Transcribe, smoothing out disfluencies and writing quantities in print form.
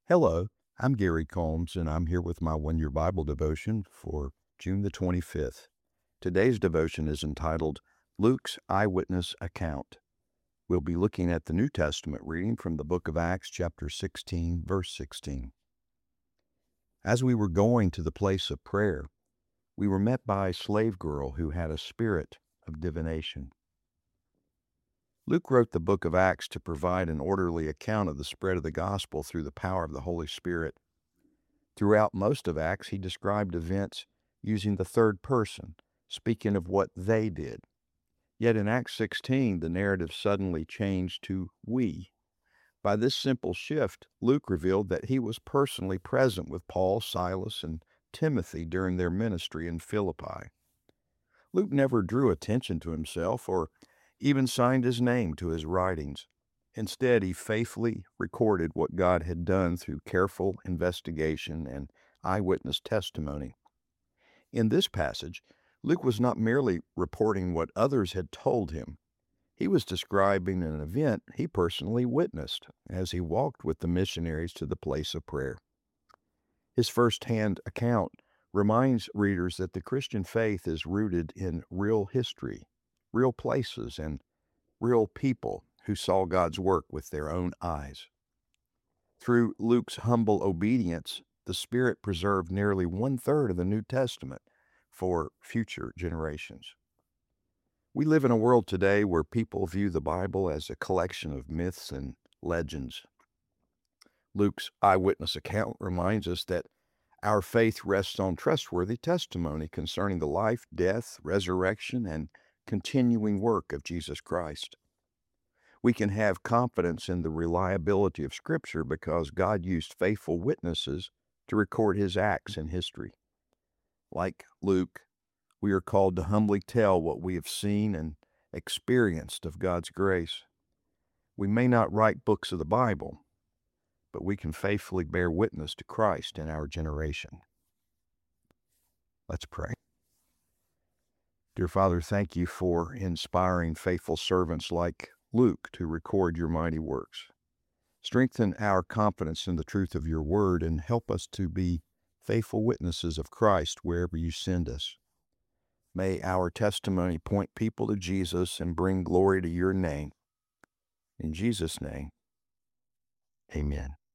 Hello, I'm Gary Combs, and I'm here with my one-year Bible devotion for June the 25th. Today's devotion is entitled Luke's Eyewitness Account. We'll be looking at the New Testament reading from the book of Acts, chapter 16, verse 16. As we were going to the place of prayer, we were met by a slave girl who had a spirit of divination. Luke wrote the book of Acts to provide an orderly account of the spread of the gospel through the power of the Holy Spirit. Throughout most of Acts, he described events using the third person, speaking of what they did. Yet in Acts 16, the narrative suddenly changed to we. By this simple shift, Luke revealed that he was personally present with Paul, Silas, and Timothy during their ministry in Philippi. Luke never drew attention to himself or even signed his name to his writings. Instead, he faithfully recorded what God had done through careful investigation and eyewitness testimony. In this passage, Luke was not merely reporting what others had told him. He was describing an event he personally witnessed as he walked with the missionaries to the place of prayer. His first-hand account reminds readers that the Christian faith is rooted in real history, real places, and real people who saw God's work with their own eyes. Through Luke's humble obedience, the Spirit preserved nearly one-third of the New Testament for future generations. We live in a world today where people view the Bible as a collection of myths and legends. Luke's eyewitness account reminds us that our faith rests on trustworthy testimony concerning the life, death, resurrection, and continuing work of Jesus Christ. We can have confidence in the reliability of Scripture because God used faithful witnesses to record his acts in history. Like Luke, we are called to humbly tell what we have seen and experienced of God's grace. We may not write books of the Bible, but we can faithfully bear witness to Christ in our generation. Let's pray. Dear Father, thank you for inspiring faithful servants like Luke to record your mighty works. Strengthen our confidence in the truth of your word and help us to be faithful witnesses of Christ wherever you send us. May our testimony point people to Jesus and bring glory to your name. In Jesus' name, amen.